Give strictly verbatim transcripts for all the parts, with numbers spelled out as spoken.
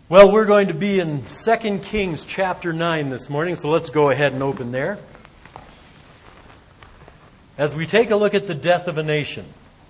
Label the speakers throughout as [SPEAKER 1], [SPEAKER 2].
[SPEAKER 1] Well, we're going to be in Second Kings chapter nine this morning, so let's go ahead and open there. As we take a look at the death of a nation.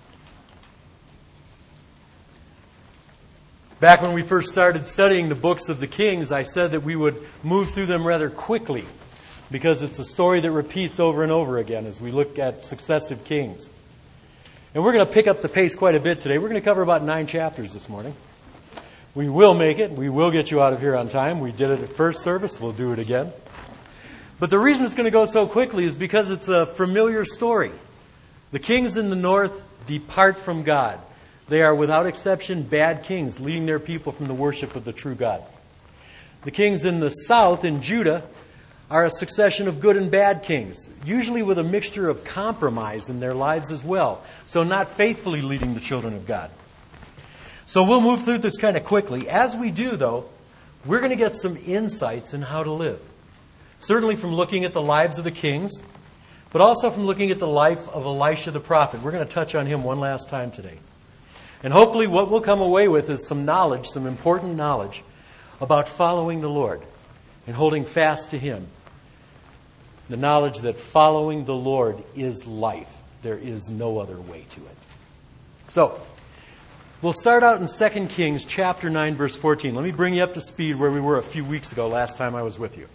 [SPEAKER 1] Back when we first started studying the books of the Kings, I said that we would move through them rather quickly because it's a story that repeats over and over again as we look at successive kings. And we're going to pick up the pace quite a bit today. We're going to cover about nine chapters this morning. We will make it. We will get you out of here on time. We did it at first service. We'll do it again. But the reason it's going to go so quickly is because it's a familiar story. The kings in the north depart from God. They are, without exception, bad kings, leading their people from the worship of the true God. The kings in the south, in Judah, are a succession of good and bad kings, usually with a mixture of compromise in their lives as well, so not faithfully leading the children of God. So we'll move through this kind of quickly. As we do, though, we're going to get some insights in how to live. Certainly from looking at the lives of the kings, but also from looking at the life of Elisha the prophet. We're going to touch on him one last time today. And hopefully what we'll come away with is some knowledge, some important knowledge about following the Lord and holding fast to Him. The knowledge that following the Lord is life. There is no other way to it. So, we'll start out in Second Kings chapter nine, verse fourteen. Let me bring you up to speed where we were a few weeks ago, last time I was with you.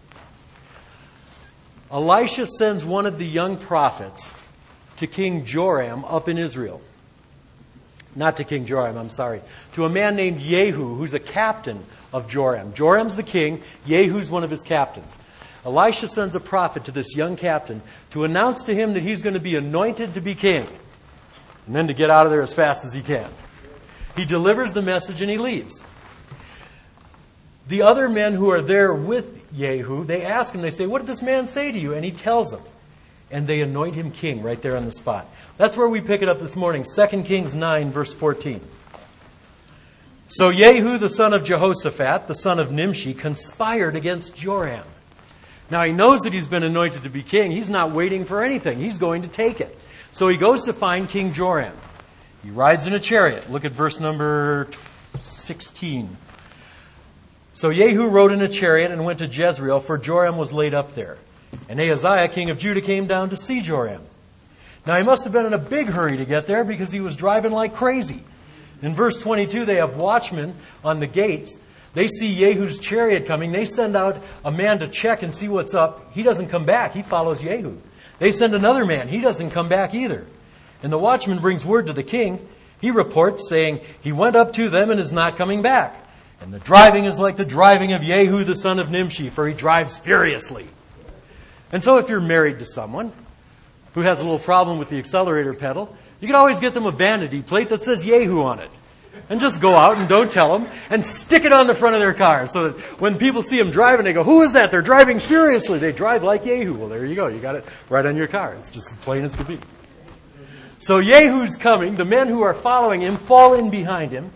[SPEAKER 1] Elisha sends one of the young prophets to King Joram up in Israel. Not to King Joram, I'm sorry. To a man named Jehu, who's a captain of Joram. Joram's the king. Jehu's one of his captains. Elisha sends a prophet to this young captain to announce to him that he's going to be anointed to be king. And then to get out of there as fast as he can. He delivers the message and he leaves. The other men who are there with Jehu, they ask him, they say, "What did this man say to you?" And he tells them. And they anoint him king right there on the spot. That's where we pick it up this morning. Second Kings nine, verse fourteen. So Jehu, the son of Jehoshaphat, the son of Nimshi, conspired against Joram. Now he knows that he's been anointed to be king. He's not waiting for anything. He's going to take it. So he goes to find King Joram. He rides in a chariot. Look at verse number sixteen. So Jehu rode in a chariot and went to Jezreel, for Joram was laid up there. And Ahaziah, king of Judah, came down to see Joram. Now he must have been in a big hurry to get there because he was driving like crazy. In verse twenty-two, they have watchmen on the gates. They see Jehu's chariot coming. They send out a man to check and see what's up. He doesn't come back. He follows Jehu. They send another man. He doesn't come back either. And the watchman brings word to the king. He reports saying, "He went up to them and is not coming back. And the driving is like the driving of Jehu the son of Nimshi, for he drives furiously." And so if you're married to someone who has a little problem with the accelerator pedal, you can always get them a vanity plate that says Jehu on it. And just go out and don't tell them and stick it on the front of their car so that when people see them driving, they go, "Who is that? They're driving furiously. They drive like Jehu." Well, there you go. You got it right on your car. It's just as plain as could be. So Jehu's coming. The men who are following him fall in behind him.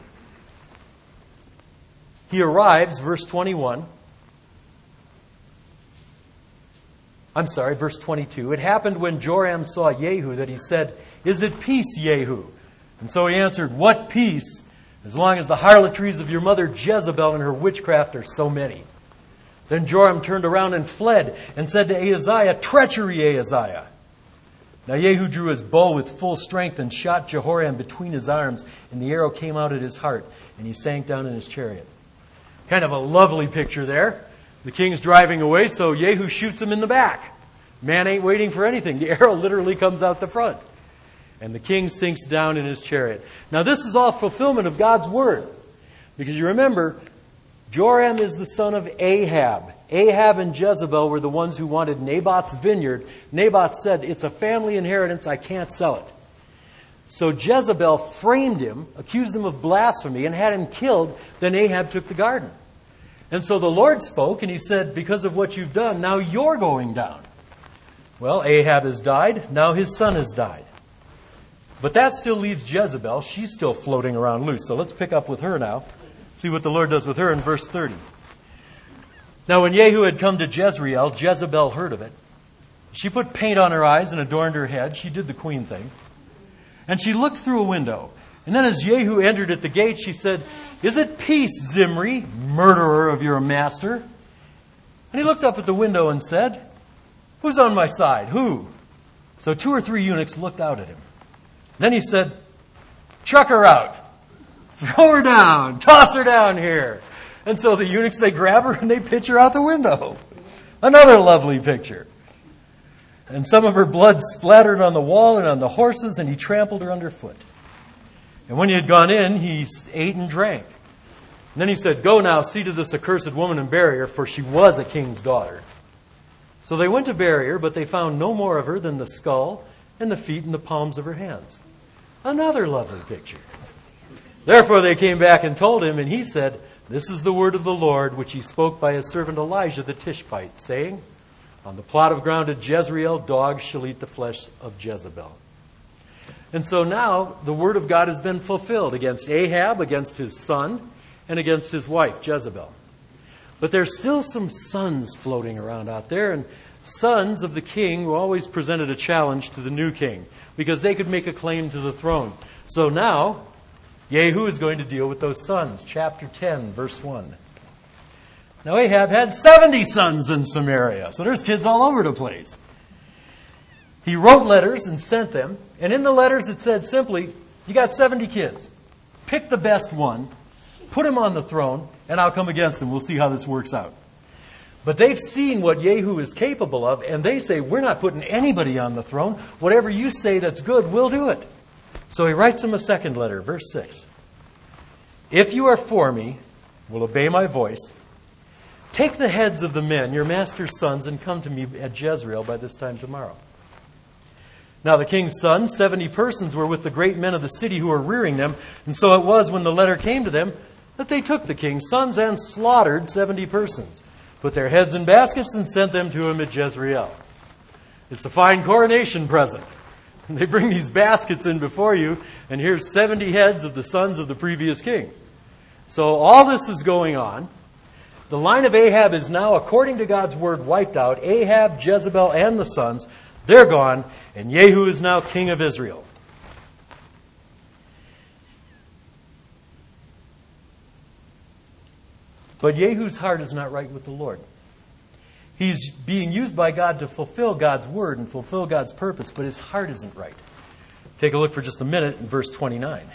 [SPEAKER 1] He arrives, verse twenty-one. I'm sorry, verse twenty-two. It happened when Joram saw Jehu that he said, "Is it peace, Jehu?" And so he answered, "What peace, as long as the harlotries of your mother Jezebel and her witchcraft are so many?" Then Joram turned around and fled and said to Ahaziah, "Treachery, Ahaziah." Now Jehu drew his bow with full strength and shot Jehoram between his arms, and the arrow came out at his heart, and he sank down in his chariot. Kind of a lovely picture there. The king's driving away, so Jehu shoots him in the back. Man ain't waiting for anything. The arrow literally comes out the front. And the king sinks down in his chariot. Now this is all fulfillment of God's word. Because you remember, Joram is the son of Ahab. Ahab and Jezebel were the ones who wanted Naboth's vineyard. Naboth said, "It's a family inheritance, I can't sell it." So Jezebel framed him, accused him of blasphemy, and had him killed. Then Ahab took the garden. And so the Lord spoke, and He said, "Because of what you've done, now you're going down." Well, Ahab has died. Now his son has died. But that still leaves Jezebel. She's still floating around loose. So let's pick up with her now. See what the Lord does with her in verse thirty. Now when Jehu had come to Jezreel, Jezebel heard of it. She put paint on her eyes and adorned her head. She did the queen thing. And she looked through a window And then as Jehu entered at the gate, she said, "Is it peace, Zimri, murderer of your master?" And he looked up at the window and said, "Who's on my side? Who?" So two or three eunuchs looked out at him. Then he said, "Chuck her out. Throw her down. Toss her down here." And so the eunuchs, they grab her and they pitch her out the window. Another lovely picture. And some of her blood splattered on the wall and on the horses, and he trampled her underfoot. And when he had gone in, he ate and drank. And then he said, "Go now, see to this accursed woman and bury her, for she was a king's daughter." So they went to bury her, but they found no more of her than the skull and the feet and the palms of her hands. Another lovely picture. Therefore they came back and told him, and he said, "This is the word of the Lord, which he spoke by his servant Elijah the Tishbite, saying, on the plot of ground at Jezreel, dogs shall eat the flesh of Jezebel." And so now the word of God has been fulfilled against Ahab, against his son, and against his wife, Jezebel. But there's still some sons floating around out there, and sons of the king who always presented a challenge to the new king, because they could make a claim to the throne. So now, Jehu is going to deal with those sons. Chapter ten, verse one. Now Ahab had seventy sons in Samaria, so there's kids all over the place. He wrote letters and sent them, and in the letters it said simply, "You got seventy kids. Pick the best one, put him on the throne, and I'll come against him. We'll see how this works out." But they've seen what Jehu is capable of, and they say, "We're not putting anybody on the throne. Whatever you say that's good, we'll do it." So he writes him a second letter, verse six. "If you are for me, will obey my voice, take the heads of the men, your master's sons, and come to me at Jezreel by this time tomorrow." Now the king's sons, seventy persons, were with the great men of the city who were rearing them. And so it was, when the letter came to them, that they took the king's sons and slaughtered seventy persons, put their heads in baskets, and sent them to him at Jezreel. It's a fine coronation present. And they bring these baskets in before you, and here's seventy heads of the sons of the previous king. So all this is going on. The line of Ahab is now, according to God's word, wiped out. Ahab, Jezebel, and the sons, they're gone, and Jehu is now king of Israel. But Jehu's heart is not right with the Lord. He's being used by God to fulfill God's word and fulfill God's purpose, but his heart isn't right. Take a look for just a minute in verse twenty-nine.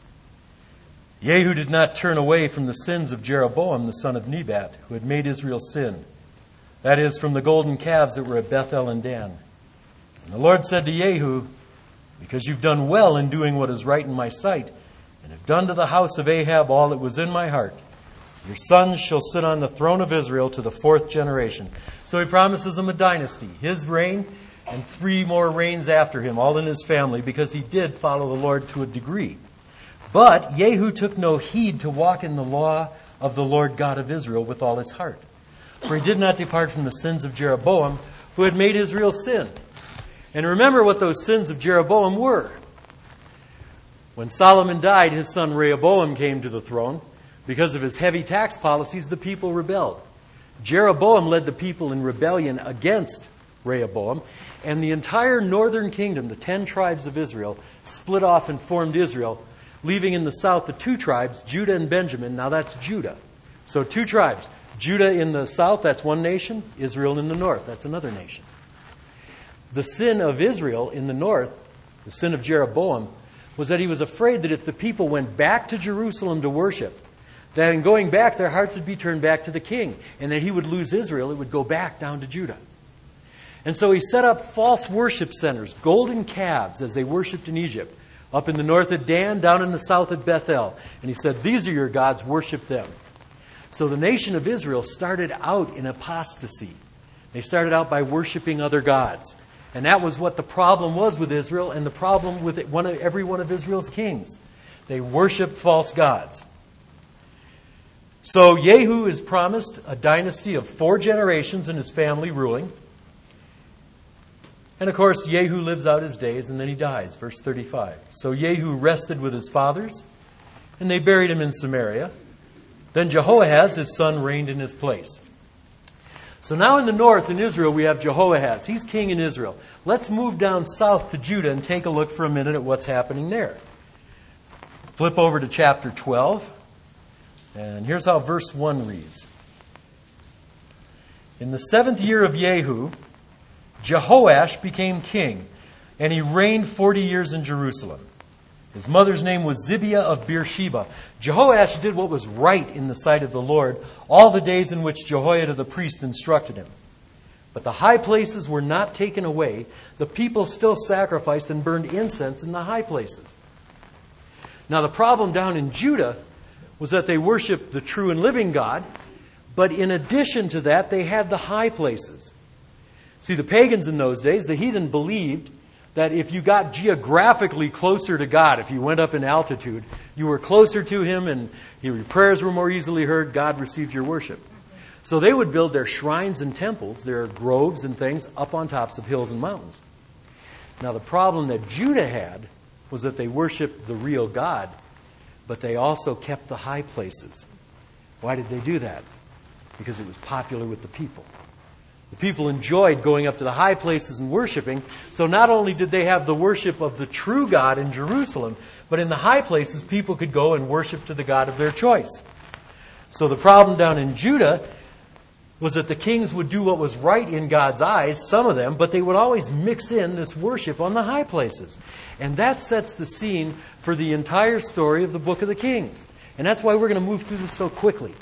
[SPEAKER 1] Jehu did not turn away from the sins of Jeroboam, the son of Nebat, who had made Israel sin. That is, from the golden calves that were at Bethel and Dan. And the Lord said to Jehu, "Because you've done well in doing what is right in my sight, and have done to the house of Ahab all that was in my heart, your sons shall sit on the throne of Israel to the fourth generation." So he promises them a dynasty, his reign, and three more reigns after him, all in his family, because he did follow the Lord to a degree. But Jehu took no heed to walk in the law of the Lord God of Israel with all his heart. For he did not depart from the sins of Jeroboam, who had made Israel sin. And remember what those sins of Jeroboam were. When Solomon died, his son Rehoboam came to the throne. Because of his heavy tax policies, the people rebelled. Jeroboam led the people in rebellion against Rehoboam, and the entire northern kingdom, the ten tribes of Israel, split off and formed Israel, leaving in the south the two tribes, Judah and Benjamin. Now that's Judah. So two tribes. Judah in the south, that's one nation. Israel in the north, that's another nation. The sin of Israel in the north, the sin of Jeroboam, was that he was afraid that if the people went back to Jerusalem to worship, that in going back, their hearts would be turned back to the king, and that he would lose Israel. It would go back down to Judah. And so he set up false worship centers, golden calves, as they worshipped in Egypt, up in the north at Dan, down in the south at Bethel. And he said, "These are your gods, worship them." So the nation of Israel started out in apostasy. They started out by worshiping other gods. And that was what the problem was with Israel, and the problem with one of, every one of Israel's kings. They worshiped false gods. So Jehu is promised a dynasty of four generations in his family ruling. And of course, Jehu lives out his days and then he dies. Verse thirty-five. So Jehu rested with his fathers, and they buried him in Samaria. Then Jehoahaz, his son, reigned in his place. So now in the north in Israel we have Jehoahaz. He's king in Israel. Let's move down south to Judah and take a look for a minute at what's happening there. Flip over to chapter twelve, and here's how verse one reads. In the seventh year of Jehu, Jehoash became king, and he reigned forty years in Jerusalem. His mother's name was Zibiah of Beersheba. Jehoash did what was right in the sight of the Lord all the days in which Jehoiada the priest instructed him. But the high places were not taken away. The people still sacrificed and burned incense in the high places. Now the problem down in Judah was that they worshiped the true and living God, but in addition to that, they had the high places. See, the pagans in those days, the heathen, believed that if you got geographically closer to God, if you went up in altitude, you were closer to Him and your prayers were more easily heard, God received your worship. So they would build their shrines and temples, their groves and things, up on tops of hills and mountains. Now the problem that Judah had was that they worshiped the real God, but they also kept the high places. Why did they do that? Because it was popular with the people. The people enjoyed going up to the high places and worshiping. So not only did they have the worship of the true God in Jerusalem, but in the high places, people could go and worship to the God of their choice. So the problem down in Judah was that the kings would do what was right in God's eyes, some of them, but they would always mix in this worship on the high places. And that sets the scene for the entire story of the book of the Kings. And that's why we're going to move through this so quickly.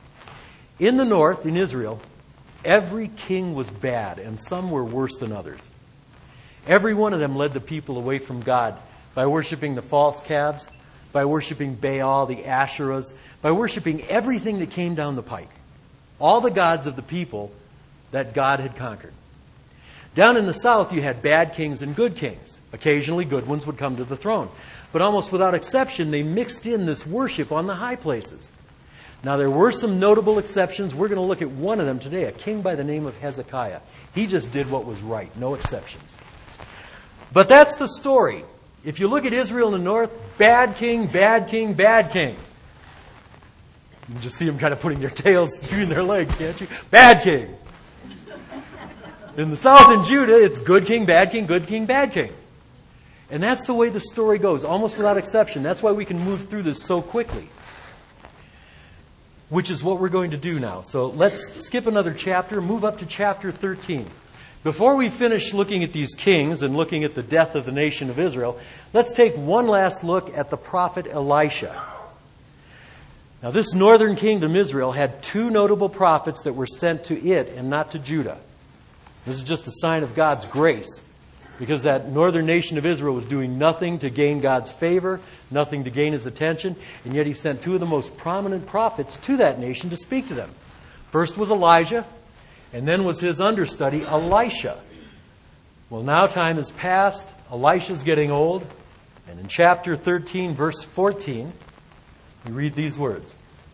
[SPEAKER 1] In the north, in Israel, every king was bad, and some were worse than others. Every one of them led the people away from God by worshiping the false calves, by worshiping Baal, the Asherahs, by worshiping everything that came down the pike. All the gods of the people that God had conquered. Down in the south, you had bad kings and good kings. Occasionally, good ones would come to the throne. But almost without exception, they mixed in this worship on the high places. Now, there were some notable exceptions. We're going to look at one of them today, a king by the name of Hezekiah. He just did what was right, no exceptions. But that's the story. If you look at Israel in the north, bad king, bad king, bad king. You can just see them kind of putting their tails between their legs, can't you? Bad king. In the south, in Judah, it's good king, bad king, good king, bad king. And that's the way the story goes, almost without exception. That's why we can move through this so quickly. Which is what we're going to do now. So let's skip another chapter, move up to chapter thirteen. Before we finish looking at these kings and looking at the death of the nation of Israel, let's take one last look at the prophet Elisha. Now, this northern kingdom, Israel, had two notable prophets that were sent to it and not to Judah. This is just a sign of God's grace, because that northern nation of Israel was doing nothing to gain God's favor, nothing to gain His attention, and yet He sent two of the most prominent prophets to that nation to speak to them. First was Elijah, and then was his understudy, Elisha. Well, now time has passed. Elisha's getting old, and in chapter thirteen, verse fourteen, we read these words.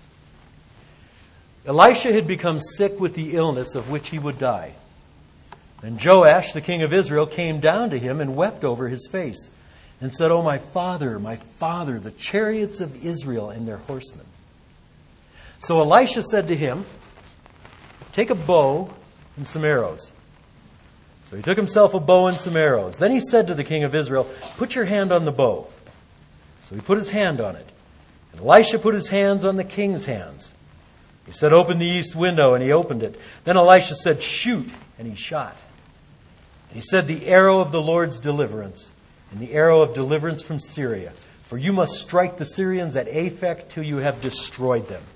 [SPEAKER 1] Elisha had become sick with the illness of which he would die. And Joash, the king of Israel, came down to him and wept over his face and said, "Oh, my father, my father, the chariots of Israel and their horsemen." So Elisha said to him, "Take a bow and some arrows." So he took himself a bow and some arrows. Then he said to the king of Israel, "Put your hand on the bow." So he put his hand on it. And Elisha put his hands on the king's hands. He said, "Open the east window," and he opened it. Then Elisha said, "Shoot," and he shot. And he said, "The arrow of the Lord's deliverance, and the arrow of deliverance from Syria. For you must strike the Syrians at Aphek till you have destroyed them."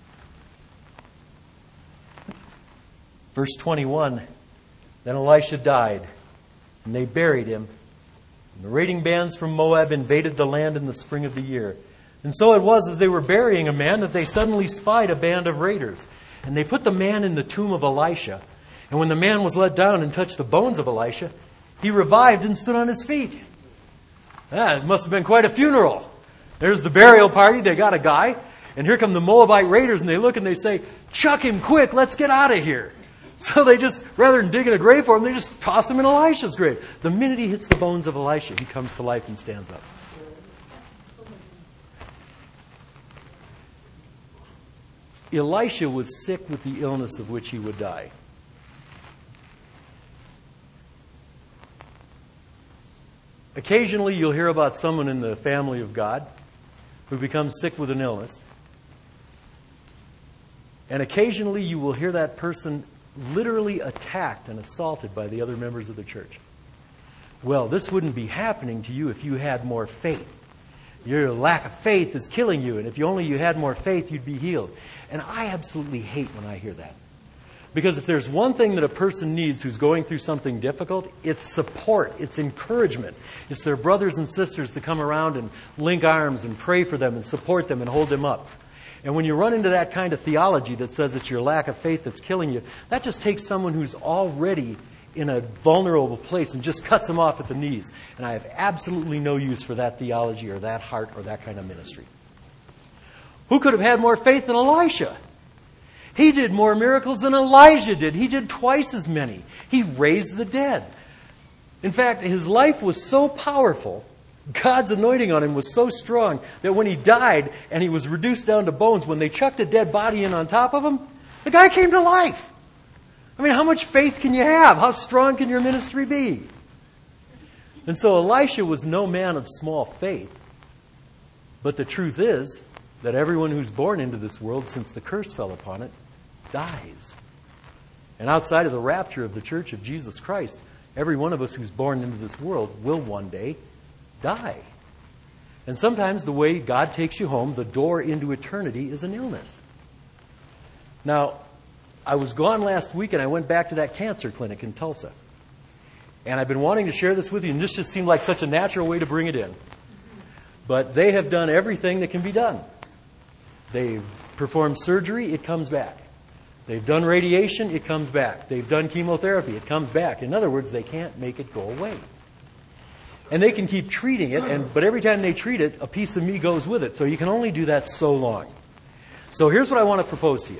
[SPEAKER 1] Verse twenty-one, then Elisha died, and they buried him. And the raiding bands from Moab invaded the land in the spring of the year. And so it was as they were burying a man that they suddenly spied a band of raiders. And they put the man in the tomb of Elisha. And when the man was let down and touched the bones of Elisha, he revived and stood on his feet. Ah, it must have been quite a funeral. There's the burial party. They got a guy. And here come the Moabite raiders, and they look and they say, "Chuck him quick. Let's get out of here." So they just, rather than digging a grave for him, they just toss him in Elisha's grave. The minute he hits the bones of Elisha, he comes to life and stands up. Elisha was sick with the illness of which he would die. Occasionally you'll hear about someone in the family of God who becomes sick with an illness. And occasionally you will hear that person literally attacked and assaulted by the other members of the church. Well, this wouldn't be happening to you if you had more faith. Your lack of faith is killing you, and if you only you had more faith, you'd be healed. And I absolutely hate when I hear that. Because if there's one thing that a person needs who's going through something difficult, it's support, it's encouragement. It's their brothers and sisters to come around and link arms and pray for them and support them and hold them up. And when you run into that kind of theology that says it's your lack of faith that's killing you, that just takes someone who's already in a vulnerable place and just cuts them off at the knees. And I have absolutely no use for that theology or that heart or that kind of ministry. Who could have had more faith than Elisha? He did more miracles than Elijah did. He did twice as many. He raised the dead. In fact, his life was so powerful, God's anointing on him was so strong that when he died and he was reduced down to bones, when they chucked a dead body in on top of him, the guy came to life. I mean, how much faith can you have? How strong can your ministry be? And so Elisha was no man of small faith. But the truth is that everyone who's born into this world since the curse fell upon it dies. And outside of the rapture of the Church of Jesus Christ, every one of us who's born into this world will one day die. And sometimes the way God takes you home, the door into eternity, is an illness. Now, I was gone last week and I went back to that cancer clinic in Tulsa. And I've been wanting to share this with you, and this just seemed like such a natural way to bring it in. But they have done everything that can be done. They've performed surgery, it comes back. They've done radiation, it comes back. They've done chemotherapy, it comes back. In other words, they can't make it go away. And they can keep treating it, and but every time they treat it, a piece of me goes with it. So you can only do that so long. So here's what I want to propose to you.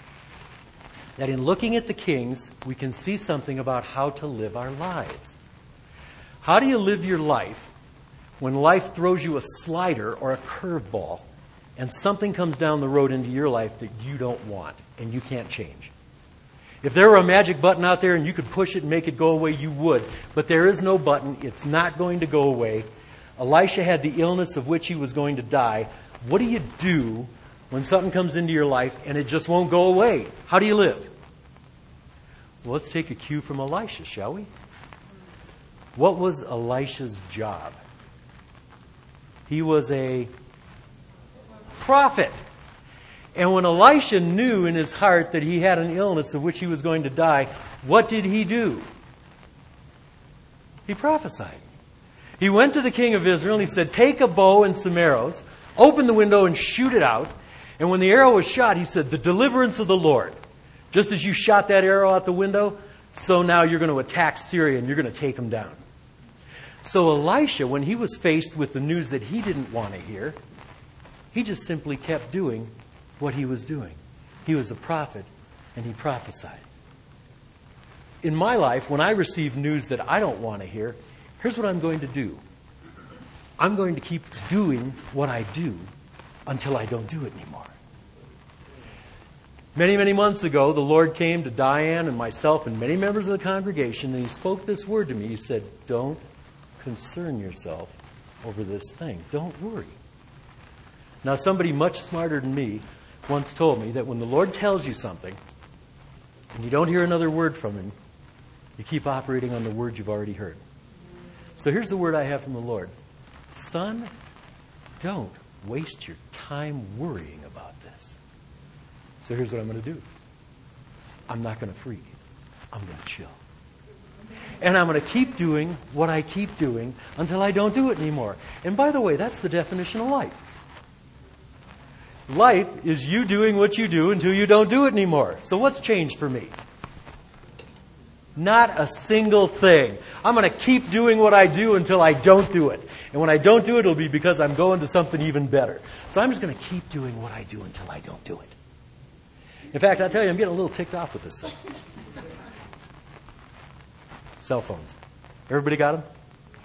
[SPEAKER 1] That in looking at the kings, we can see something about how to live our lives. How do you live your life when life throws you a slider or a curveball and something comes down the road into your life that you don't want and you can't change? If there were a magic button out there and you could push it and make it go away, you would. But there is no button. It's not going to go away. Elisha had the illness of which he was going to die. What do you do when something comes into your life and it just won't go away? How do you live? Well, let's take a cue from Elisha, shall we? What was Elisha's job? He was a prophet. And when Elisha knew in his heart that he had an illness of which he was going to die, what did he do? He prophesied. He went to the king of Israel and he said, take a bow and some arrows, open the window and shoot it out. And when the arrow was shot, he said, the deliverance of the Lord. Just as you shot that arrow out the window, so now you're going to attack Syria and you're going to take them down. So Elisha, when he was faced with the news that he didn't want to hear, he just simply kept doing what he was doing. He was a prophet and he prophesied. In my life, when I receive news that I don't want to hear, here's what I'm going to do. I'm going to keep doing what I do until I don't do it anymore. Many, many months ago, the Lord came to Diane and myself and many members of the congregation, and He spoke this word to me. He said, don't concern yourself over this thing. Don't worry. Now, somebody much smarter than me once told me that when the Lord tells you something and you don't hear another word from Him, you keep operating on the word you've already heard. So here's the word I have from the Lord. Son, don't waste your time worrying about this. So here's what I'm going to do. I'm not going to freak. I'm going to chill. And I'm going to keep doing what I keep doing until I don't do it anymore. And by the way, that's the definition of life. Life is you doing what you do until you don't do it anymore. So what's changed for me? Not a single thing. I'm going to keep doing what I do until I don't do it. And when I don't do it, it'll be because I'm going to something even better. So I'm just going to keep doing what I do until I don't do it. In fact, I'll tell you, I'm getting a little ticked off with this thing. Cell phones. Everybody got them?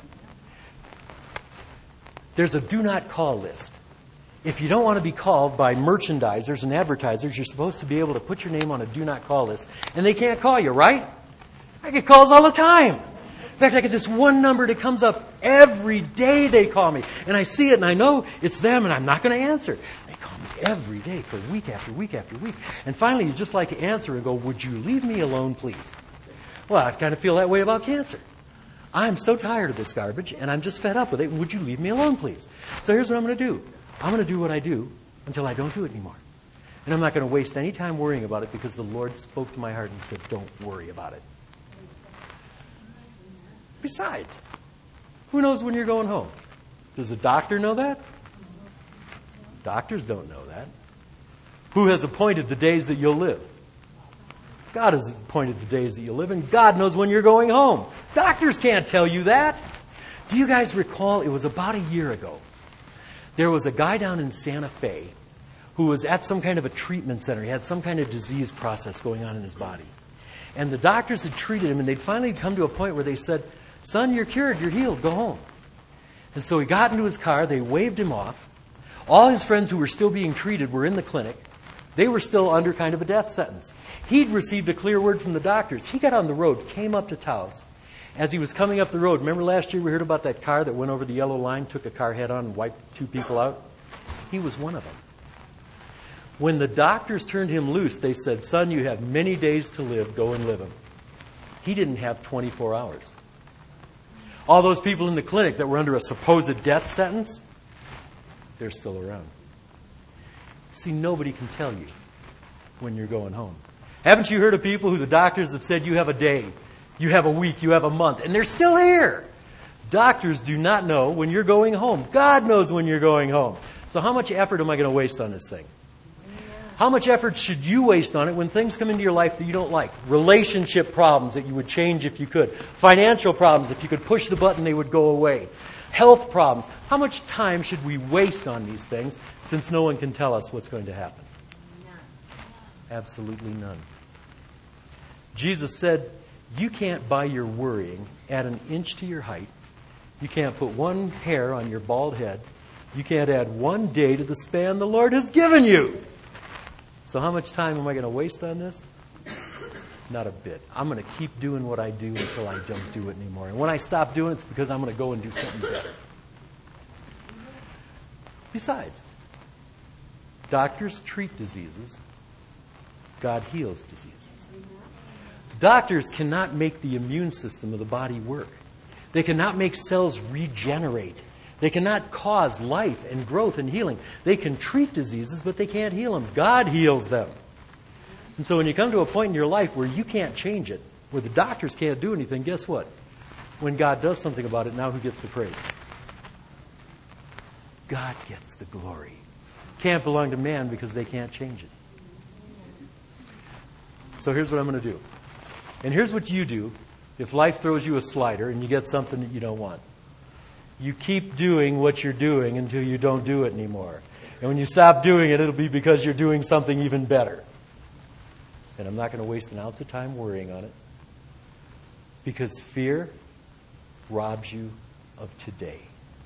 [SPEAKER 1] There's a do not call list. If you don't want to be called by merchandisers and advertisers, you're supposed to be able to put your name on a do not call list. And they can't call you, right? I get calls all the time. In fact, I get this one number that comes up Every day they call me. And I see it and I know it's them and I'm not going to answer. They call me every day for week after week after week. And finally you just like to answer and go, would you leave me alone, please? Well, I kind of feel that way about cancer. I'm so tired of this garbage and I'm just fed up with it. Would you leave me alone, please? So here's what I'm going to do. I'm going to do what I do until I don't do it anymore. And I'm not going to waste any time worrying about it because the Lord spoke to my heart and said, don't worry about it. Besides, who knows when you're going home? Does a doctor know that? Doctors don't know that. Who has appointed the days that you'll live? God has appointed the days that you'll live, and God knows when you're going home. Doctors can't tell you that. Do you guys recall, it was about a year ago, there was a guy down in Santa Fe who was at some kind of a treatment center. He had some kind of disease process going on in his body. And the doctors had treated him, and they'd finally come to a point where they said, son, you're cured, you're healed, go home. And so he got into his car, they waved him off. All his friends who were still being treated were in the clinic. They were still under kind of a death sentence. He'd received a clear word from the doctors. He got on the road, came up to Taos. As he was coming up the road, remember last year we heard about that car that went over the yellow line, took a car head on and wiped two people out? He was one of them. When the doctors turned him loose, they said, son, you have many days to live, go and live them. He didn't have twenty-four hours. All those people in the clinic that were under a supposed death sentence, they're still around. See, nobody can tell you when you're going home. Haven't you heard of people who the doctors have said you have a day, you have a week, you have a month, and they're still here? Doctors do not know when you're going home. God knows when you're going home. So how much effort am I going to waste on this thing? How much effort should you waste on it when things come into your life that you don't like? Relationship problems that you would change if you could. Financial problems, if you could push the button, they would go away. Health problems. How much time should we waste on these things since no one can tell us what's going to happen? None. Absolutely none. Jesus said, you can't by your worrying add an inch to your height. You can't put one hair on your bald head. You can't add one day to the span the Lord has given you. So how much time am I going to waste on this? Not a bit. I'm going to keep doing what I do until I don't do it anymore. And when I stop doing it, it's because I'm going to go and do something better. Besides, doctors treat diseases. God heals diseases. Doctors cannot make the immune system of the body work. They cannot make cells regenerate. They cannot cause life and growth and healing. They can treat diseases, but they can't heal them. God heals them. And so when you come to a point in your life where you can't change it, where the doctors can't do anything, guess what? When God does something about it, now who gets the praise? God gets the glory. Can't belong to man because they can't change it. So here's what I'm going to do. And here's what you do if life throws you a slider and you get something that you don't want. You keep doing what you're doing until you don't do it anymore. And when you stop doing it, it'll be because you're doing something even better. And I'm not going to waste an ounce of time worrying on it. Because fear robs you of today.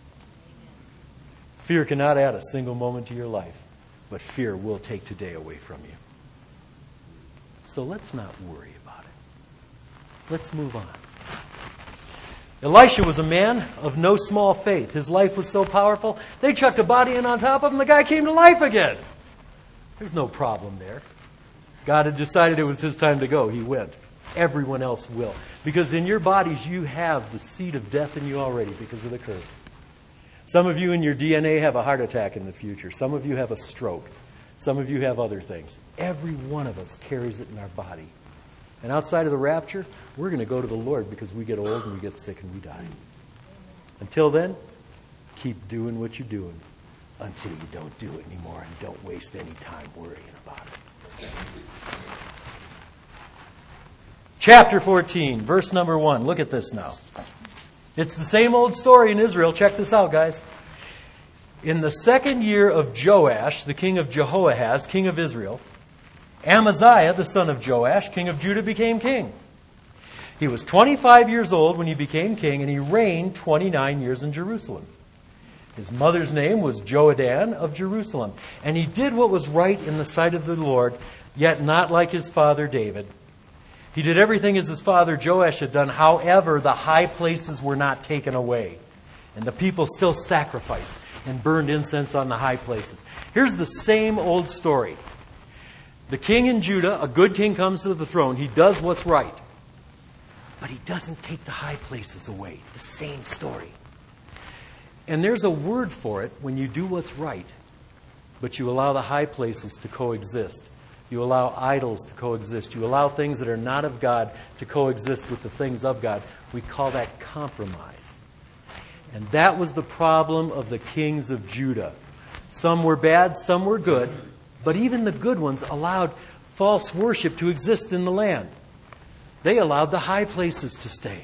[SPEAKER 1] Fear cannot add a single moment to your life, but fear will take today away from you. So let's not worry about it. Let's move on. Elisha was a man of no small faith. His life was so powerful, they chucked a body in on top of him, the guy came to life again. There's no problem there. God had decided it was his time to go. He went. Everyone else will. Because in your bodies, you have the seed of death in you already because of the curse. Some of you in your D N A have a heart attack in the future. Some of you have a stroke. Some of you have other things. Every one of us carries it in our body. And outside of the rapture, we're going to go to the Lord because we get old and we get sick and we die. Until then, keep doing what you're doing until you don't do it anymore, and don't waste any time worrying about it. Chapter fourteen, verse number one. Look at this now. It's the same old story in Israel. Check this out, guys. In the second year of Joash, the king of Jehoahaz, king of Israel, Amaziah, the son of Joash, king of Judah, became king. He was twenty-five years old when he became king, and he reigned twenty-nine years in Jerusalem. His mother's name was Joadan of Jerusalem, and he did what was right in the sight of the Lord, yet not like his father David. He did everything as his father Joash had done. However, the high places were not taken away. And the people still sacrificed and burned incense on the high places. Here's the same old story. The king in Judah, a good king, comes to the throne. He does what's right. But he doesn't take the high places away. The same story. And there's a word for it when you do what's right, but you allow the high places to coexist. You allow idols to coexist. You allow things that are not of God to coexist with the things of God. We call that compromise. And that was the problem of the kings of Judah. Some were bad, some were good, but even the good ones allowed false worship to exist in the land. They allowed the high places to stay.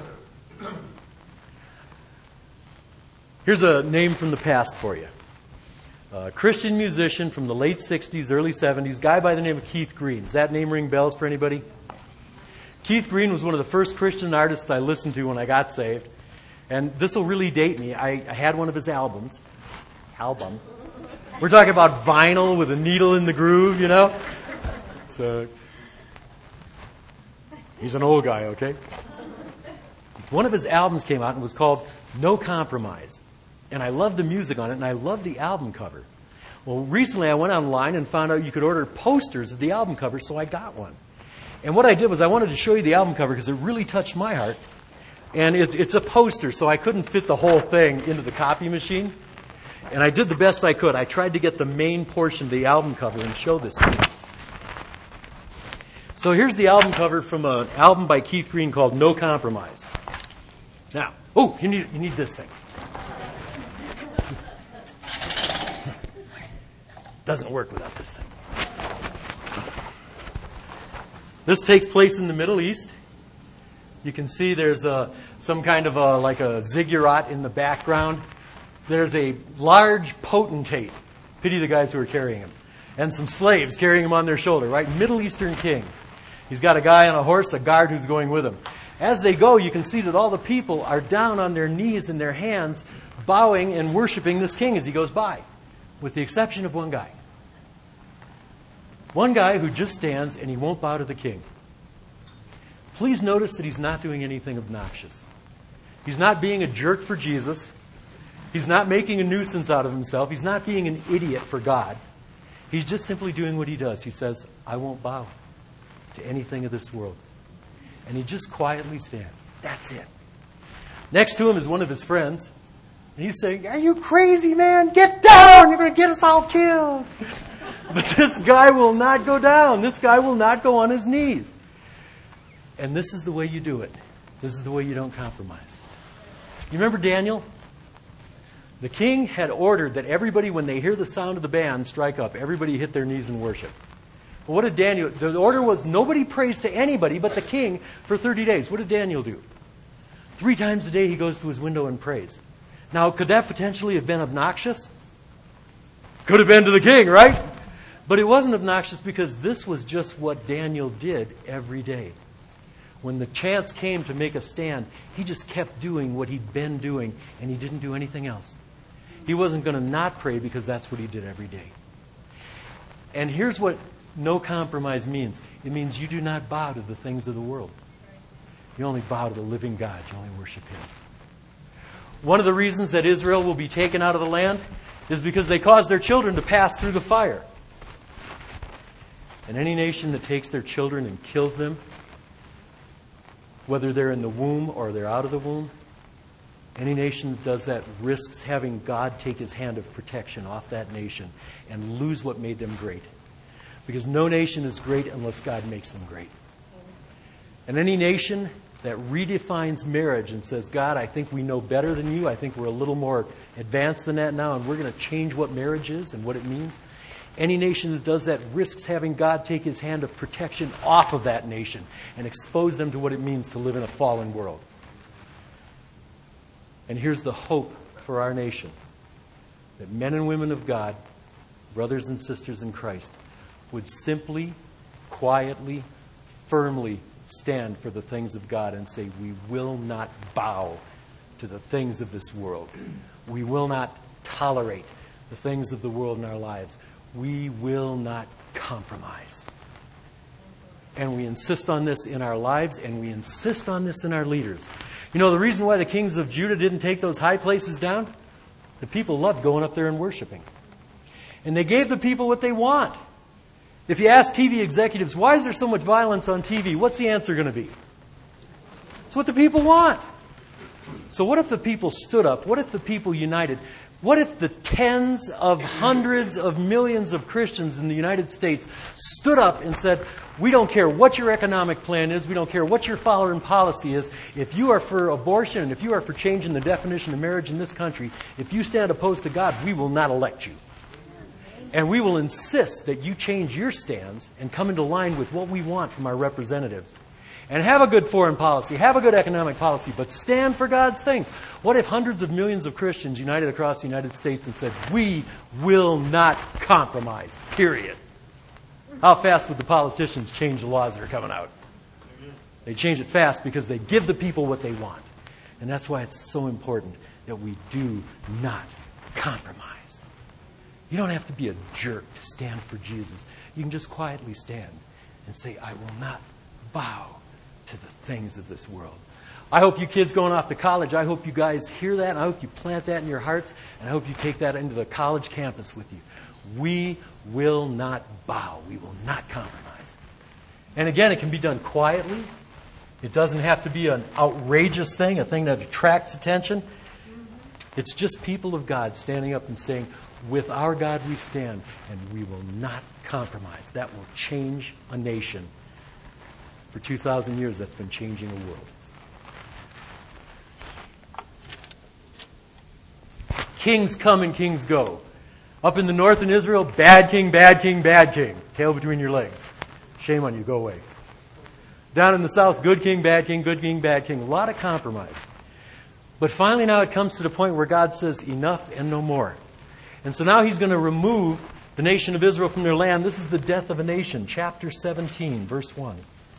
[SPEAKER 1] Here's a name from the past for you. A Christian musician from the late sixties, early seventies, guy by the name of Keith Green. Does that name ring bells for anybody? Keith Green was one of the first Christian artists I listened to when I got saved. And this will really date me. I, I had one of his albums. Album. We're talking about vinyl with a needle in the groove, you know? So, he's an old guy, okay? One of his albums came out and was called No Compromise. And I loved the music on it, and I loved the album cover. Well, recently I went online and found out you could order posters of the album cover, so I got one. And what I did was I wanted to show you the album cover because it really touched my heart. And it, it's a poster, so I couldn't fit the whole thing into the copy machine. And I did the best I could. I tried to get the main portion of the album cover and show this to you. So here's the album cover from an album by Keith Green called No Compromise. Now, oh, you need you need this thing. Doesn't work without this thing. This takes place in the Middle East. You can see there's a, some kind of a, like a ziggurat in the background. There's a large potentate. Pity the guys who are carrying him. And some slaves carrying him on their shoulder, right? Middle Eastern king. He's got a guy on a horse, a guard who's going with him. As they go, you can see that all the people are down on their knees and their hands, bowing and worshiping this king as he goes by, with the exception of one guy. One guy who just stands and he won't bow to the king. Please notice that he's not doing anything obnoxious. He's not being a jerk for Jesus. He's not making a nuisance out of himself. He's not being an idiot for God. He's just simply doing what he does. He says, I won't bow to anything of this world. And he just quietly stands. That's it. Next to him is one of his friends. And he's saying, are you crazy, man? Get down! You're going to get us all killed. But this guy will not go down. This guy will not go on his knees. And this is the way you do it. This is the way you don't compromise. You remember Daniel? The king had ordered that everybody, when they hear the sound of the band strike up, everybody hit their knees and worship. But what did Daniel... The order was nobody prays to anybody but the king for thirty days. What did Daniel do? Three times a day he goes to his window and prays. Now, could that potentially have been obnoxious? Could have been to the king, right? But it wasn't obnoxious because this was just what Daniel did every day. When the chance came to make a stand, he just kept doing what he'd been doing, and he didn't do anything else. He wasn't going to not pray because that's what he did every day. And here's what no compromise means. It means you do not bow to the things of the world. You only bow to the living God. You only worship Him. One of the reasons that Israel will be taken out of the land is because they caused their children to pass through the fire. And any nation that takes their children and kills them, whether they're in the womb or they're out of the womb, any nation that does that risks having God take His hand of protection off that nation and lose what made them great. Because no nation is great unless God makes them great. And any nation that redefines marriage and says, God, I think we know better than you. I think we're a little more advanced than that now, and we're going to change what marriage is and what it means. Any nation that does that risks having God take His hand of protection off of that nation and expose them to what it means to live in a fallen world. And here's the hope for our nation. That men and women of God, brothers and sisters in Christ, would simply, quietly, firmly stand for the things of God and say, we will not bow to the things of this world. We will not tolerate the things of the world in our lives. We will not compromise. And we insist on this in our lives, and we insist on this in our leaders. You know, the reason why the kings of Judah didn't take those high places down? The people loved going up there and worshiping. And they gave the people what they want. If you ask T V executives, why is there so much violence on T V? What's the answer going to be? It's what the people want. So what if the people stood up? What if the people united? What if the tens of hundreds of millions of Christians in the United States stood up and said, we don't care what your economic plan is, we don't care what your foreign policy is, if you are for abortion and if you are for changing the definition of marriage in this country, if you stand opposed to God, we will not elect you. And we will insist that you change your stands and come into line with what we want from our representatives. And have a good foreign policy, have a good economic policy, but stand for God's things. What if hundreds of millions of Christians united across the United States and said, we will not compromise, period? How fast would the politicians change the laws that are coming out? They change it fast because they give the people what they want. And that's why it's so important that we do not compromise. You don't have to be a jerk to stand for Jesus. You can just quietly stand and say, I will not bow to the things of this world. I hope you kids going off to college, I hope you guys hear that, and I hope you plant that in your hearts, and I hope you take that into the college campus with you. We will not bow. We will not compromise. And again, it can be done quietly. It doesn't have to be an outrageous thing, a thing that attracts attention. It's just people of God standing up and saying, with our God we stand, and we will not compromise. That will change a nation. For two thousand years, that's been changing the world. Kings come and kings go. Up in the north in Israel, bad king, bad king, bad king. Tail between your legs. Shame on you, go away. Down in the south, good king, bad king, good king, bad king. A lot of compromise. But finally now it comes to the point where God says, enough and no more. And so now He's going to remove the nation of Israel from their land. This is the death of a nation. Chapter seventeen, verse one.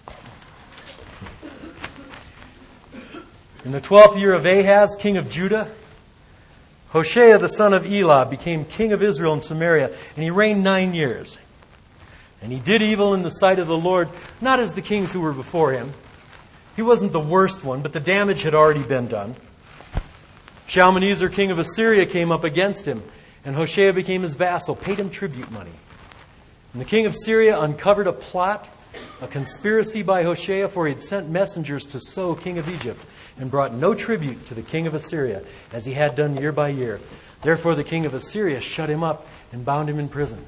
[SPEAKER 1] In the twelfth year of Ahaz, king of Judah, Hoshea the son of Elah became king of Israel in Samaria, and he reigned nine years. And he did evil in the sight of the Lord, not as the kings who were before him. He wasn't the worst one, but the damage had already been done. Shalmaneser, king of Assyria, came up against him, and Hoshea became his vassal, paid him tribute money. And the king of Syria uncovered a plot, a conspiracy by Hoshea, for he had sent messengers to So, king of Egypt, and brought no tribute to the king of Assyria, as he had done year by year. Therefore the king of Assyria shut him up and bound him in prison.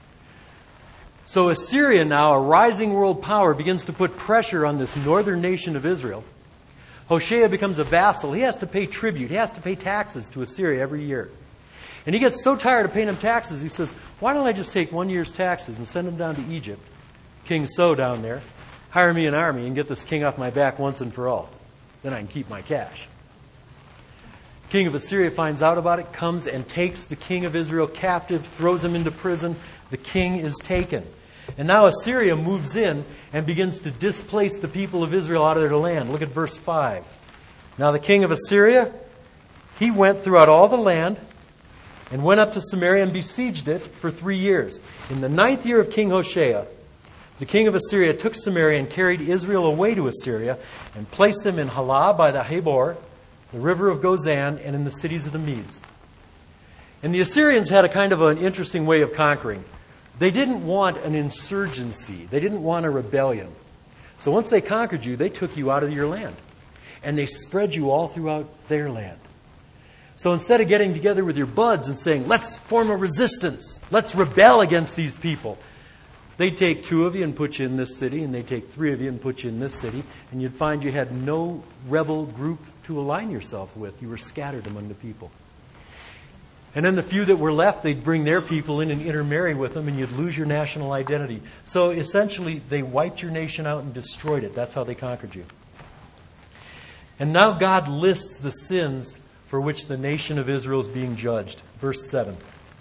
[SPEAKER 1] So Assyria now, a rising world power, begins to put pressure on this northern nation of Israel. Hoshea becomes a vassal. He has to pay tribute. He has to pay taxes to Assyria every year. And he gets so tired of paying them taxes, he says, why don't I just take one year's taxes and send them down to Egypt, King So down there, hire me an army and get this king off my back once and for all. Then I can keep my cash. King of Assyria finds out about it, comes and takes the king of Israel captive, throws him into prison. The king is taken. And now Assyria moves in and begins to displace the people of Israel out of their land. Look at verse five. Now the king of Assyria, he went throughout all the land and went up to Samaria and besieged it for three years. In the ninth year of King Hoshea, the king of Assyria took Samaria and carried Israel away to Assyria and placed them in Halah by the Habor, the river of Gozan, and in the cities of the Medes. And the Assyrians had a kind of an interesting way of conquering. They didn't want an insurgency. They didn't want a rebellion. So once they conquered you, they took you out of your land. And they spread you all throughout their land. So instead of getting together with your buds and saying, let's form a resistance, let's rebel against these people, they'd take two of you and put you in this city, and they'd take three of you and put you in this city, and you'd find you had no rebel group to align yourself with. You were scattered among the people. And then the few that were left, they'd bring their people in and intermarry with them, and you'd lose your national identity. So essentially, they wiped your nation out and destroyed it. That's how they conquered you. And now God lists the sins for which the nation of Israel is being judged. Verse seven.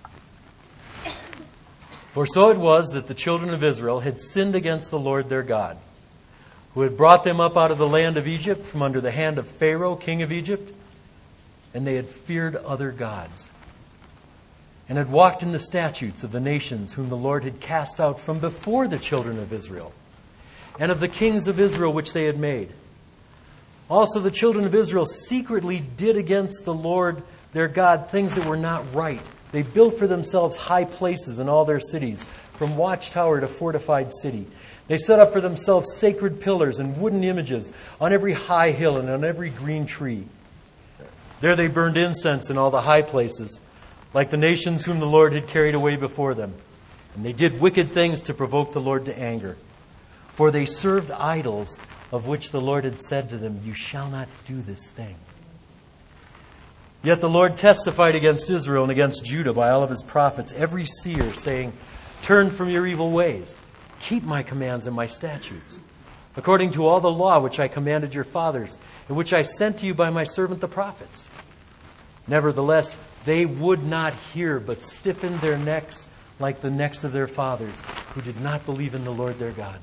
[SPEAKER 1] For so it was that the children of Israel had sinned against the Lord their God, who had brought them up out of the land of Egypt from under the hand of Pharaoh, king of Egypt, and they had feared other gods, and had walked in the statutes of the nations whom the Lord had cast out from before the children of Israel. and of the kings of Israel which they had made. Also the children of Israel secretly did against the Lord their God things that were not right. They built for themselves high places in all their cities, from watchtower to fortified city. They set up for themselves sacred pillars and wooden images on every high hill and on every green tree. There they burned incense in all the high places, like the nations whom the Lord had carried away before them. And they did wicked things to provoke the Lord to anger. For they served idols, of which the Lord had said to them, "You shall not do this thing." Yet the Lord testified against Israel and against Judah by all of his prophets, every seer, saying, "Turn from your evil ways. Keep my commands and my statutes, according to all the law which I commanded your fathers, and which I sent to you by my servant the prophets." Nevertheless, they would not hear, but stiffened their necks like the necks of their fathers, who did not believe in the Lord their God.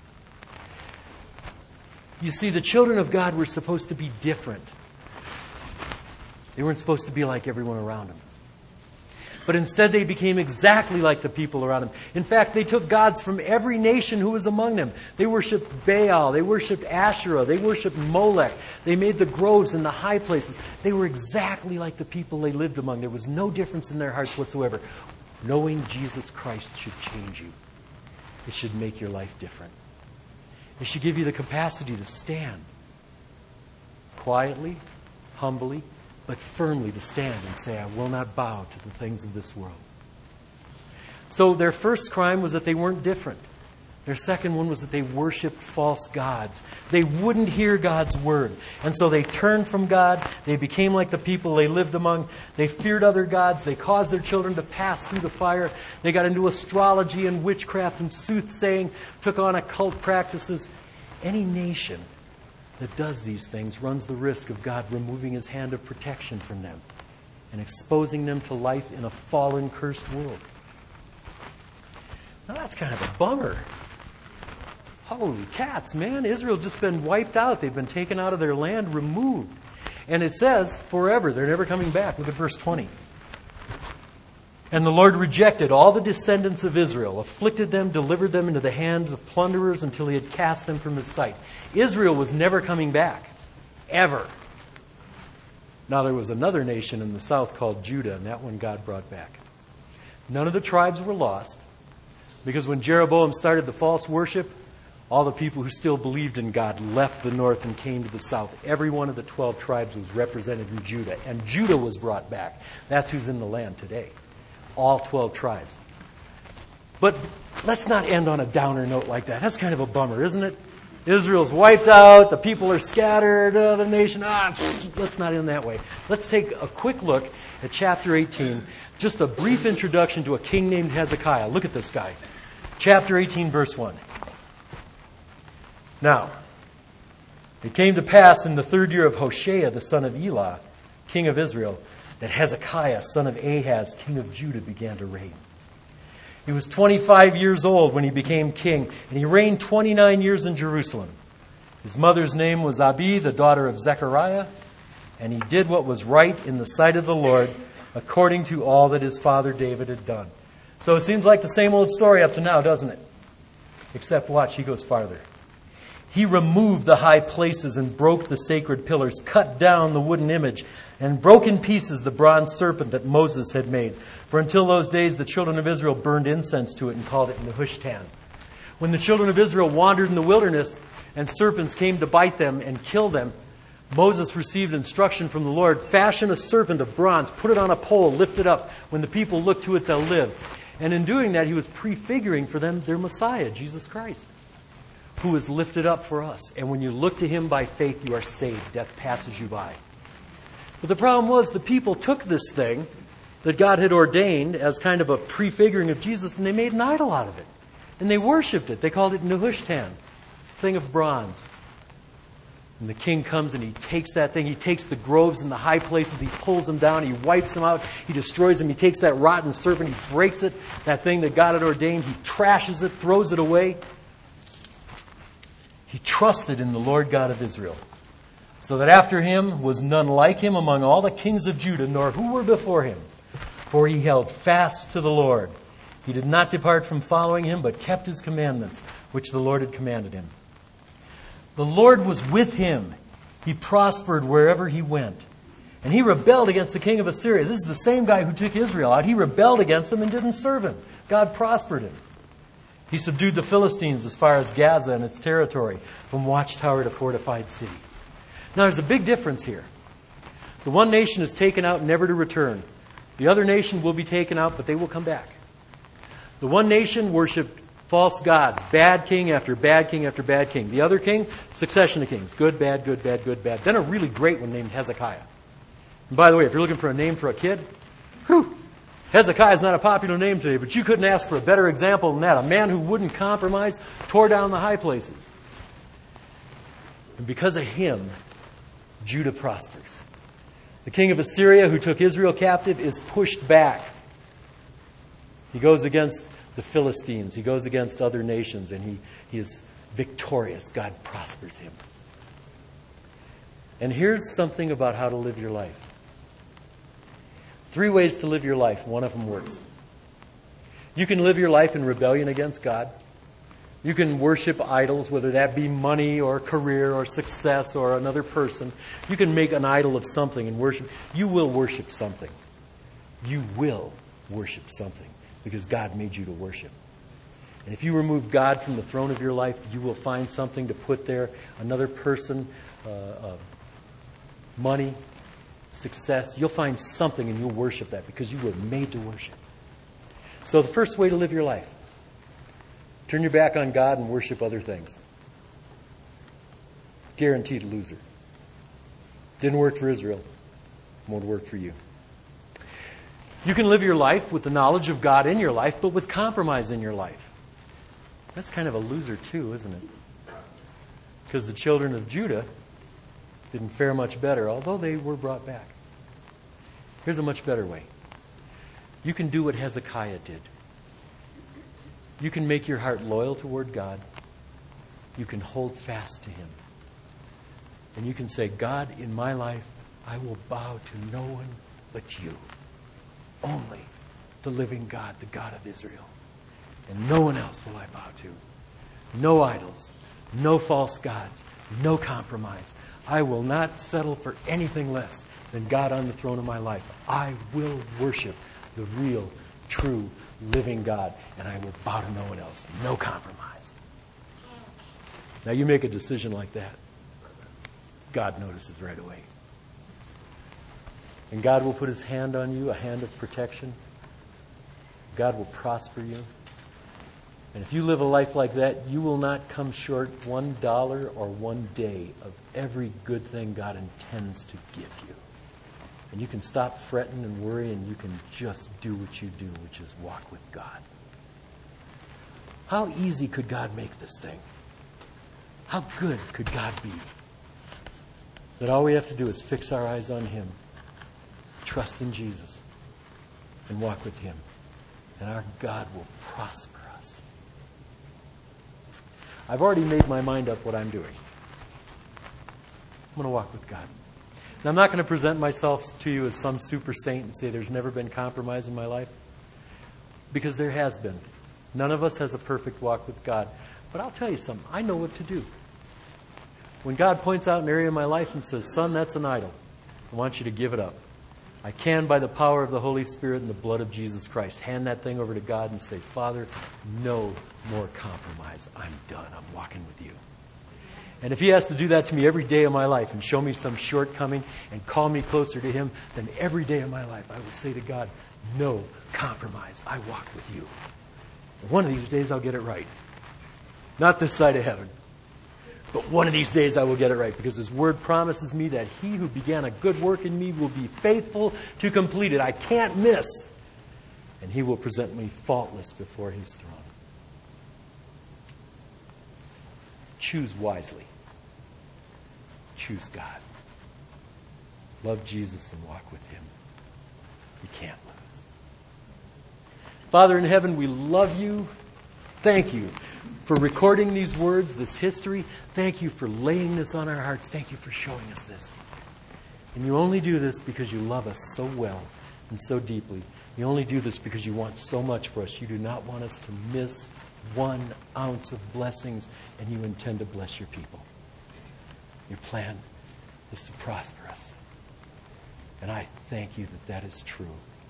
[SPEAKER 1] You see, the children of God were supposed to be different. They weren't supposed to be like everyone around them. But instead they became exactly like the people around them. In fact, they took gods from every nation who was among them. They worshipped Baal. They worshipped Asherah. They worshipped Molech. They made the groves and the high places. They were exactly like the people they lived among. There was no difference in their hearts whatsoever. Knowing Jesus Christ should change you. It should make your life different. It should give you the capacity to stand quietly, humbly, but firmly to stand and say, "I will not bow to the things of this world." So their first crime was that they weren't different. Their second one was that they worshipped false gods. They wouldn't hear God's word. And so they turned from God. They became like the people they lived among. They feared other gods. They caused their children to pass through the fire. They got into astrology and witchcraft and soothsaying, took on occult practices. Any nation that does these things runs the risk of God removing his hand of protection from them and exposing them to life in a fallen, cursed world. Now that's kind of a bummer. Holy cats, man. Israel just been wiped out. They've been taken out of their land, removed. And it says forever. They're never coming back. Look at verse twenty. And the Lord rejected all the descendants of Israel, afflicted them, delivered them into the hands of plunderers until he had cast them from his sight. Israel was never coming back. Ever. Now there was another nation in the south called Judah, and that one God brought back. None of the tribes were lost, because when Jeroboam started the false worship, all the people who still believed in God left the north and came to the south. Every one of the twelve tribes was represented in Judah, and Judah was brought back. That's who's in the land today. All twelve tribes. But let's not end on a downer note like that. That's kind of a bummer, isn't it? Israel's wiped out. The people are scattered. Uh, the nation. Ah, pfft, let's not end that way. Let's take a quick look at chapter eighteen. Just a brief introduction to a king named Hezekiah. Look at this guy. Chapter eighteen, verse one. Now, it came to pass in the third year of Hoshea, the son of Elah, king of Israel, that Hezekiah, son of Ahaz, king of Judah, began to reign. He was twenty-five years old when he became king, and he reigned twenty-nine years in Jerusalem. His mother's name was Abi, the daughter of Zechariah, and he did what was right in the sight of the Lord, according to all that his father David had done. So it seems like the same old story up to now, doesn't it? Except watch, he goes farther. He removed the high places and broke the sacred pillars, cut down the wooden image, and broke in pieces the bronze serpent that Moses had made. For until those days the children of Israel burned incense to it and called it Nehushtan. When the children of Israel wandered in the wilderness and serpents came to bite them and kill them, Moses received instruction from the Lord, fashion a serpent of bronze, put it on a pole, lift it up. When the people look to it, they'll live. And in doing that, he was prefiguring for them their Messiah, Jesus Christ, who was lifted up for us. And when you look to him by faith, you are saved. Death passes you by. But the problem was the people took this thing that God had ordained as kind of a prefiguring of Jesus, and they made an idol out of it. And they worshipped it. They called it Nehushtan, thing of bronze. And the king comes and he takes that thing. He takes the groves and the high places. He pulls them down. He wipes them out. He destroys them. He takes that rotten serpent. He breaks it, that thing that God had ordained. He trashes it, throws it away. He trusted in the Lord God of Israel, so that after him was none like him among all the kings of Judah, nor who were before him. For he held fast to the Lord. He did not depart from following him, but kept his commandments, which the Lord had commanded him. The Lord was with him. He prospered wherever he went. And he rebelled against the king of Assyria. This is the same guy who took Israel out. He rebelled against him and didn't serve him. God prospered him. He subdued the Philistines as far as Gaza and its territory, from watchtower to fortified city. Now there's a big difference here. The one nation is taken out, never to return. The other nation will be taken out, but they will come back. The one nation worshipped false gods, bad king after bad king after bad king. The other king, succession of kings, good, bad, good, bad, good, bad. Then a really great one named Hezekiah. And by the way, if you're looking for a name for a kid, whew, Hezekiah is not a popular name today, but you couldn't ask for a better example than that. A man who wouldn't compromise, tore down the high places. And because of him, Judah prospers. The king of Assyria, who took Israel captive, is pushed back. He goes against the Philistines. He goes against other nations, and he, he is victorious. God prospers him. And here's something about how to live your life. Three ways to live your life. One of them works. You can live your life in rebellion against God. You can worship idols, whether that be money or career or success or another person. You can make an idol of something and worship. You will worship something. You will worship something because God made you to worship. And if you remove God from the throne of your life, you will find something to put there, another person, uh, uh, money, success. You'll find something and you'll worship that because you were made to worship. So the first way to live your life, turn your back on God and worship other things. Guaranteed loser. Didn't work for Israel. Won't work for you. You can live your life with the knowledge of God in your life, but with compromise in your life. That's kind of a loser too, isn't it? Because the children of Judah didn't fare much better, although they were brought back. Here's a much better way. You can do what Hezekiah did. You can make your heart loyal toward God. You can hold fast to Him. And you can say, God, in my life, I will bow to no one but you. Only the living God, the God of Israel. And no one else will I bow to. No idols, no false gods, no compromise. I will not settle for anything less than God on the throne of my life. I will worship the real, true, living God, and I will bow to no one else. No compromise. Now you make a decision like that, God notices right away. And God will put His hand on you, a hand of protection. God will prosper you. And if you live a life like that, you will not come short one dollar or one day of every good thing God intends to give you. And you can stop fretting and worrying, and you can just do what you do, which is walk with God. How easy could God make this thing? How good could God be? That all we have to do is fix our eyes on Him, trust in Jesus, and walk with Him. And our God will prosper us. I've already made my mind up what I'm doing. I'm going to walk with God. Now, I'm not going to present myself to you as some super saint and say there's never been compromise in my life. Because there has been. None of us has a perfect walk with God. But I'll tell you something. I know what to do. When God points out an area of my life and says, son, that's an idol, I want you to give it up. I can, by the power of the Holy Spirit and the blood of Jesus Christ, hand that thing over to God and say, Father, no more compromise. I'm done. I'm walking with you. And if He has to do that to me every day of my life and show me some shortcoming and call me closer to Him, then every day of my life I will say to God, no compromise. I walk with you. And one of these days I'll get it right. Not this side of heaven. But one of these days I will get it right, because His Word promises me that He who began a good work in me will be faithful to complete it. I can't miss. And He will present me faultless before His throne. Choose wisely. Choose God. Love Jesus and walk with Him. You can't lose. Father in heaven, we love You. Thank You for recording these words, this history. Thank You for laying this on our hearts. Thank You for showing us this. And You only do this because You love us so well and so deeply. You only do this because You want so much for us. You do not want us to miss one ounce of blessings, and You intend to bless Your people. Your plan is to prosper us. And I thank you that that is true.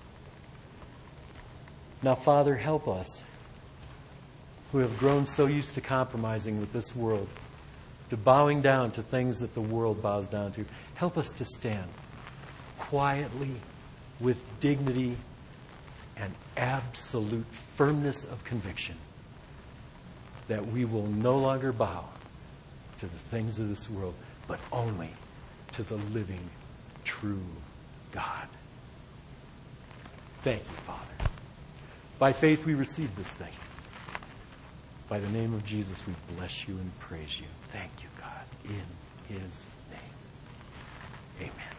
[SPEAKER 1] Now, Father, help us who have grown so used to compromising with this world, to bowing down to things that the world bows down to. Help us to stand quietly, with dignity and absolute firmness of conviction that we will no longer bow to the things of this world, but only to the living, true God. Thank you, Father. By faith we receive this thing. By the name of Jesus we bless you and praise you. Thank you, God, in His name. Amen.